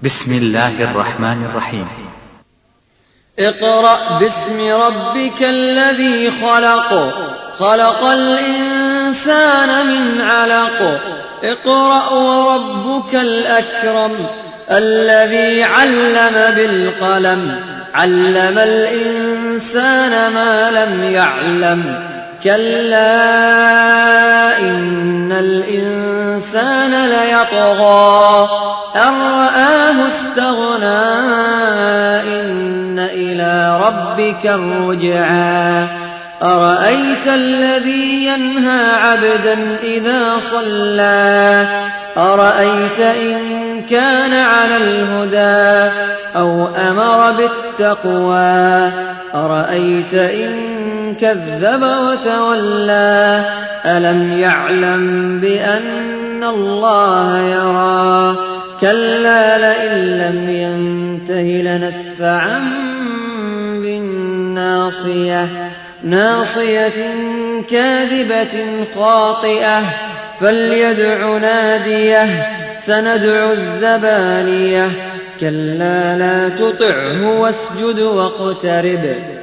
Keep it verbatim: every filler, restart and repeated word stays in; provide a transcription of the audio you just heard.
بسم الله الرحمن الرحيم. اقرأ باسم ربك الذي خلق خلق الإنسان من علق اقرأ وربك الأكرم الذي علم بالقلم علم الإنسان ما لم يعلم كلا إن الإنسان ليطغى أن رآه استغنى إن إلى ربك الرجعى أرأيت الذي ينهى عبدا إذا صلى أرأيت إن كان على الهدى أو أمر بالتقوى أرأيت إن كذب وتولى ألم يعلم بأن الله يرى كلا لئن لم ينته لنسفعا بالناصية ناصية كاذبة خاطئة فليدع ناديه سندع الزبانية كلا لا تطعه واسجد واقترب